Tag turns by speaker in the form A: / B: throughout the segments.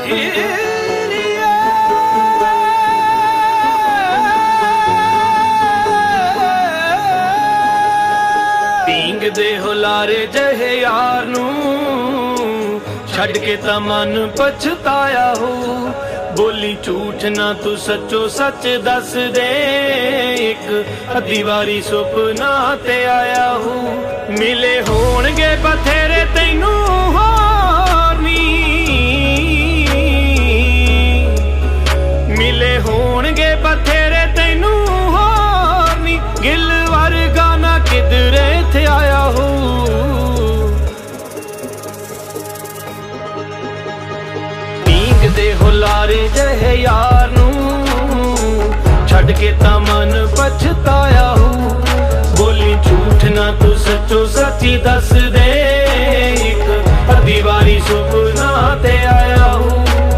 A: ਢੀਂਗਦੇ ਹੁਲਾਰੇ ਜਿਹੇ यार नू छड़ के ता मन पछताया हो। बोली झूठ ना तू सचो सच दस दे, एक अद्धी वारी सुपना ते आया हो। मिले होणगे बथेरे तैनू होर नी, मिले होणगे बथेरे तैनू होर नी, गिल वर्गा ना किधरे थे आया हो। ढींगदे हुलारे जहे यार नू छड़ के ता मन पछताया हो। बोली झूठ ना तू सचो सची दस दे, एक अद्धी वारी सुपना ते आया हो।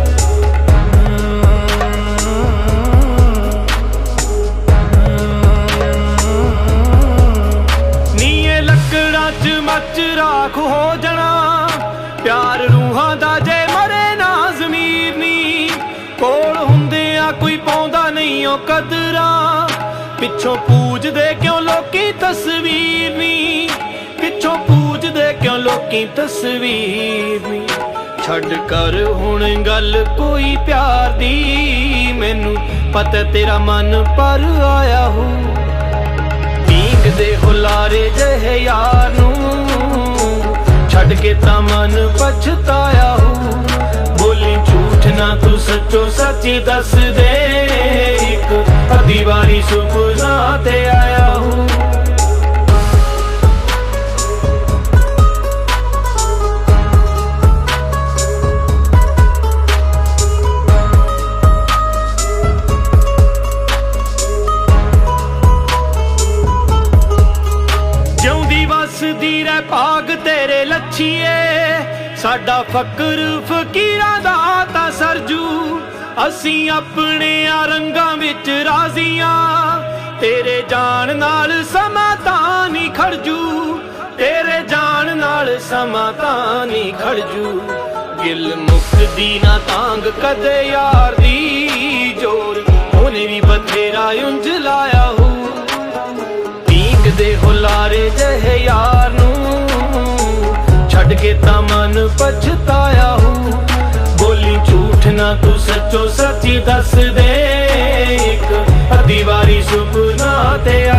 A: नीए लकड़ा च मच राख हो जाना, प्यार रूहां दा जे मरे ना ज़मीर नी। कोल हुंदियां कोई पाउंदा नहीं ओ कदरां, पिछों पूजदे क्यों लोकी तस्वीर नी, पिछों पूजदे क्यों लोकी तस्वीर नी। छड़ कर हुण गल कोई प्यार दी, मैनू पता तेरा मन पर आया हो। ढींगदे हुलारे जहे यार नू छड़ के ता मन पछताया हो। बोली झूठ ना तू सचो सची दस दे, एक अद्धी वारी सुपना ते आया हो। जिउंदी वसदी रह भाग तेरे लच्छीए, साडा फकर फकीरां दा ता सरजू। असी अपने रंगां विच राजियां, तेरे जान नाल समा तां नहीं खड़जू, तेरे जान नाल समा तां नहीं खड़जू। गिल मुकदी ना तांग कदे यार दी, जोर ओने भी बथेरा उंज लाया हो। ढींगदे हुलारे जहे यार नू छड़ के ता मन पछताया हो। बोली झूठ ना तू सचो सची दस दे, एक अद्धी वारी सुपना ते